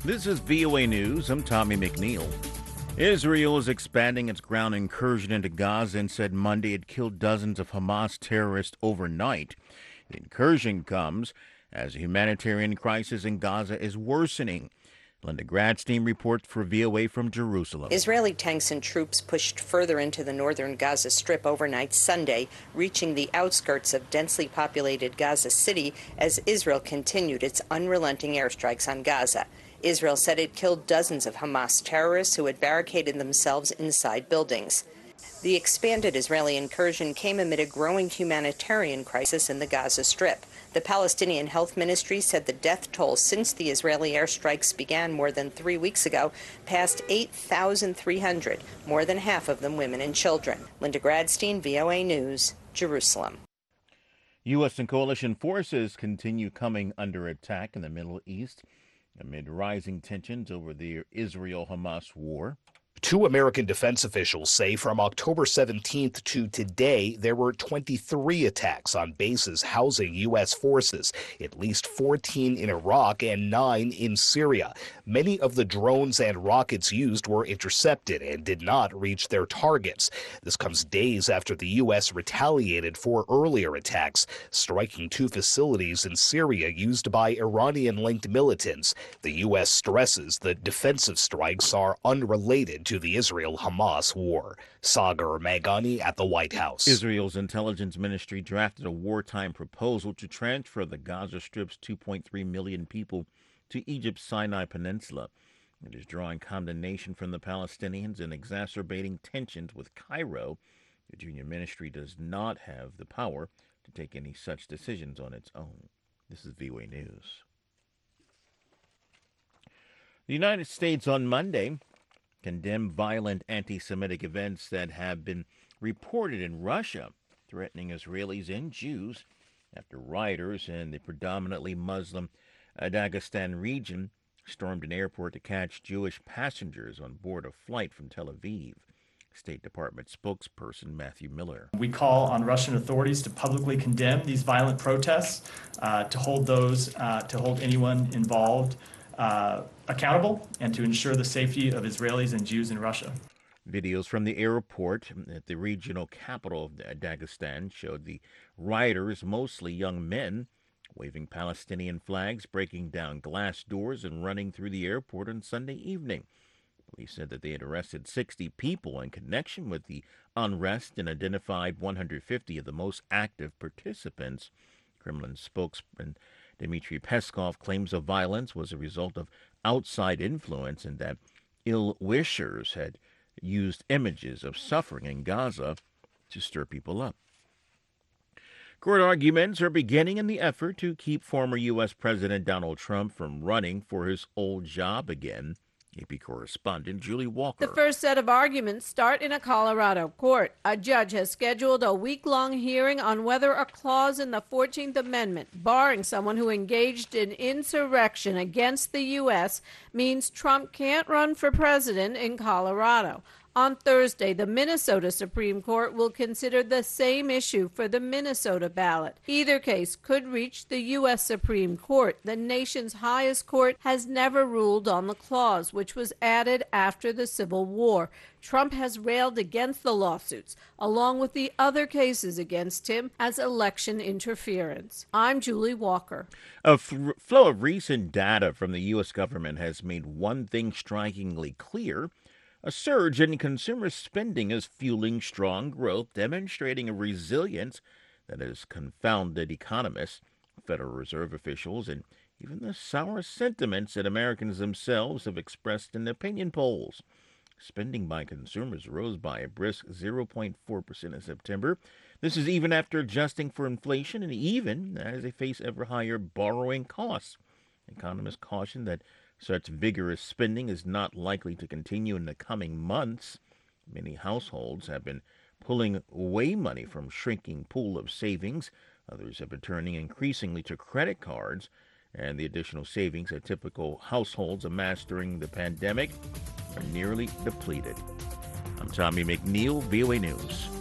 This is VOA News. I'm Tommy McNeil. Israel is expanding its ground incursion into Gaza and said Monday it killed dozens of Hamas terrorists overnight. The incursion comes as a humanitarian crisis in Gaza is worsening. Linda Gradstein reports for VOA from Jerusalem. Israeli tanks and troops pushed further into the northern Gaza Strip overnight Sunday, reaching the outskirts of densely populated Gaza City as Israel continued its unrelenting airstrikes on Gaza. Israel said it killed dozens of Hamas terrorists who had barricaded themselves inside buildings. The expanded Israeli incursion came amid a growing humanitarian crisis in the Gaza Strip. The Palestinian Health Ministry said the death toll since the Israeli airstrikes began more than 3 weeks ago passed 8,300, more than half of them women and children. Linda Gradstein, VOA News, Jerusalem. U.S. and coalition forces continue coming under attack in the Middle East amid rising tensions over the Israel-Hamas war. Two American defense officials say from October 17th to today, there were 23 attacks on bases housing U.S. forces, at least 14 in Iraq and 9 in Syria. Many of the drones and rockets used were intercepted and did not reach their targets. This comes days after the U.S. retaliated for earlier attacks, striking 2 facilities in Syria used by Iranian-linked militants. The U.S. stresses the defensive strikes are unrelated to the Israel-Hamas war. Sagar Meghani at the White House. Israel's intelligence ministry drafted a wartime proposal to transfer the Gaza Strip's 2.3 million people to Egypt's Sinai Peninsula. It is drawing condemnation from the Palestinians and exacerbating tensions with Cairo. The junior ministry does not have the power to take any such decisions on its own. This is VOA News. The United States on Monday condemned violent anti-Semitic events that have been reported in Russia, threatening Israelis and Jews after rioters in the predominantly Muslim Dagestan region stormed an airport to catch Jewish passengers on board a flight from Tel Aviv. State Department spokesperson Matthew Miller. We call on Russian authorities to publicly condemn these violent protests, to hold anyone involved accountable, and to ensure the safety of Israelis and Jews in Russia. Videos from the airport at the regional capital of Dagestan showed the rioters, mostly young men, waving Palestinian flags, breaking down glass doors, and running through the airport on Sunday evening. Police said that they had arrested 60 people in connection with the unrest and identified 150 of the most active participants. Kremlin spokesman Dmitry Peskov claims the violence was a result of outside influence and that ill-wishers had used images of suffering in Gaza to stir people up. Court arguments are beginning in the effort to keep former U.S. President Donald Trump from running for his old job again. AP correspondent Julie Walker. The first set of arguments start in a Colorado court. A judge has scheduled a week-long hearing on whether a clause in the 14th Amendment barring someone who engaged in insurrection against the U.S. means Trump can't run for president in Colorado. On Thursday, the Minnesota Supreme Court will consider the same issue for the Minnesota ballot. Either case could reach the U.S. Supreme Court. The nation's highest court has never ruled on the clause, which was added after the Civil War. Trump has railed against the lawsuits, along with the other cases against him, as election interference. I'm Julie Walker. A flow of recent data from the U.S. government has made one thing strikingly clear. A surge in consumer spending is fueling strong growth, demonstrating a resilience that has confounded economists, Federal Reserve officials, and even the sour sentiments that Americans themselves have expressed in opinion polls. Spending by consumers rose by a brisk 0.4% in September. This is even after adjusting for inflation and even as they face ever higher borrowing costs. Economists caution that such vigorous spending is not likely to continue in the coming months. Many households have been pulling away money from shrinking pool of savings. Others have been turning increasingly to credit cards, and the additional savings that typical households amassed during the pandemic are nearly depleted. I'm Tommy McNeil, VOA News.